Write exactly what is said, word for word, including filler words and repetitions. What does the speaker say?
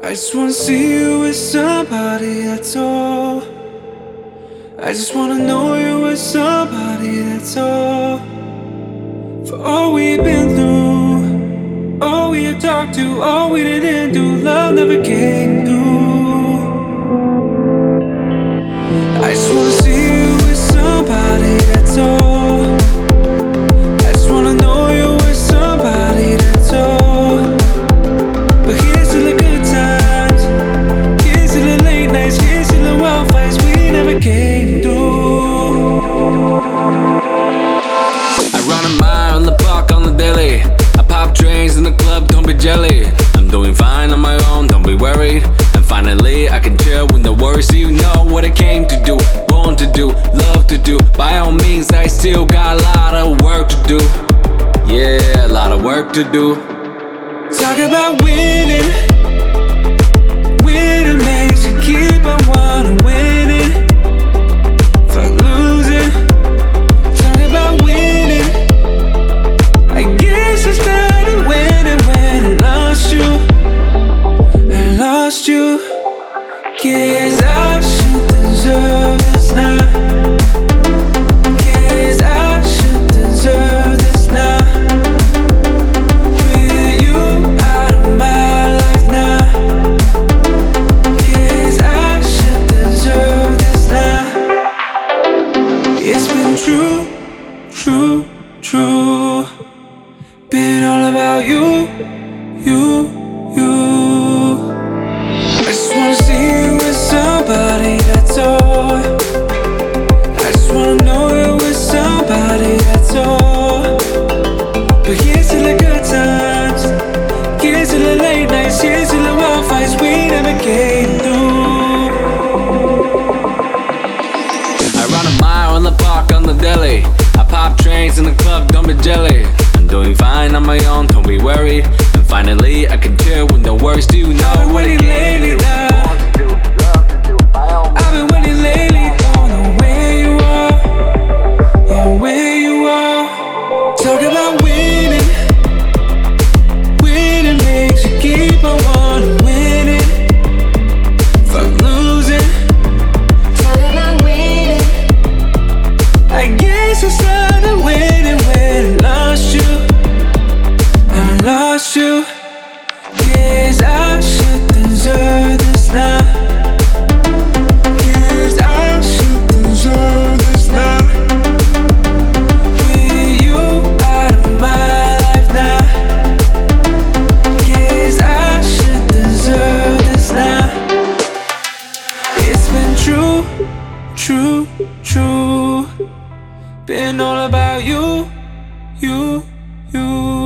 I just wanna see you with somebody, that's all. I just wanna know you with somebody, that's all. For all we've been through, all we have talked to, all we didn't do, love never came through. I just wanna see you with somebody, that's all. I just wanna know you with somebody, that's all. But here's to the good times, here's to the late nights, here's to the wild fights we never came through. I run a mile on the park on the daily. I pop trains in the club, don't be jelly. I'm doing fine on my own, don't be worried. And finally I can chill with no worries. So you know what I came to do, want to do, love to do. By all means I still got a lot of work to do. Yeah, a lot of work to do. Talk about winning, winning makes you keep on wanting winning. Fuck losing. Talk about winning. I guess I started winning when I lost you. I lost you. Guess I should deserve this now. Guess I should deserve this now. True, true, true. Been all about you, you, you. I just wanna see you with somebody, that's all. I just wanna know you with somebody, that's all. But here's to the good times, here's to the late nights, here's to the wild fights we never came through. I run a mile on the park on the deli. I pop trains in the club, don't be jelly. I'm doing fine on my own, don't be worried. And finally I can chill with no worries. Do you know what it lately now? I've been waiting lately, don't know where you are, yeah, where you are. Talk about winning, winning makes you keep on wanting winning. Fuck losing. Talk about winning. I guess I started winning when I lost you. I lost you. Guess I should deserve this now. Guess I should deserve this now. With you out of my life now. Guess I should deserve this now. It's been true, true, true. Been all about you, you, you.